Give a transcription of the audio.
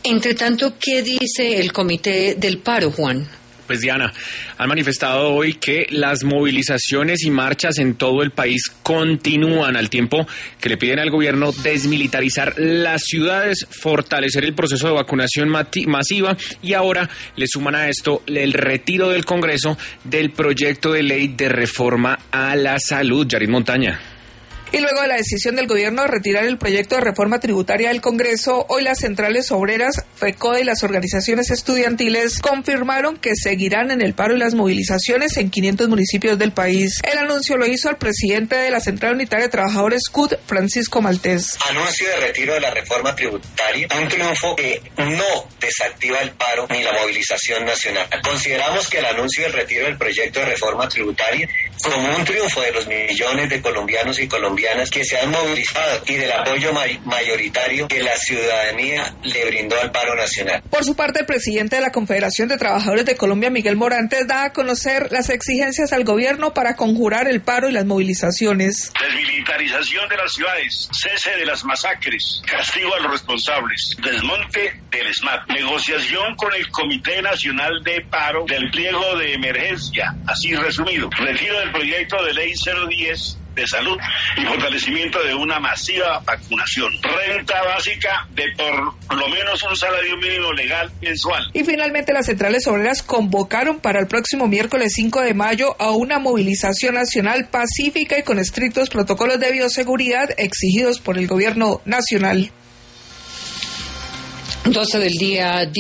Entre tanto, ¿qué dice el Comité del Paro, Juan? Pues Diana, han manifestado hoy que las movilizaciones y marchas en todo el país continúan al tiempo que le piden al gobierno desmilitarizar las ciudades, fortalecer el proceso de vacunación masiva y ahora le suman a esto el retiro del Congreso del proyecto de ley de reforma a la salud. Yarit Montaña. Y luego de la decisión del gobierno de retirar el proyecto de reforma tributaria del Congreso, hoy las centrales obreras, FECODE y las organizaciones estudiantiles confirmaron que seguirán en el paro y las movilizaciones en 500 municipios del país. El anuncio lo hizo el presidente de la Central Unitaria de Trabajadores CUT, Francisco Maltés. Anuncio de retiro de la reforma tributaria, un triunfo que no desactiva el paro ni la movilización nacional. Consideramos que el anuncio del retiro del proyecto de reforma tributaria como un triunfo de los millones de colombianos y colombianas que se han movilizado y del apoyo mayoritario que la ciudadanía le brindó al paro nacional. Por su parte, el presidente de la Confederación de Trabajadores de Colombia, Miguel Morantes, da a conocer las exigencias al gobierno para conjurar el paro y las movilizaciones. Desmilitarización de las ciudades, cese de las masacres, castigo a los responsables, desmonte del SMAT, negociación con el Comité Nacional de Paro del pliego de emergencia, así resumido, retiro del proyecto de ley 010 de salud y fortalecimiento de una masiva vacunación. Renta básica de por lo menos un salario mínimo legal mensual. Y finalmente las centrales obreras convocaron para el próximo miércoles 5 de mayo a una movilización nacional pacífica y con estrictos protocolos de bioseguridad exigidos por el gobierno nacional. 12 del día.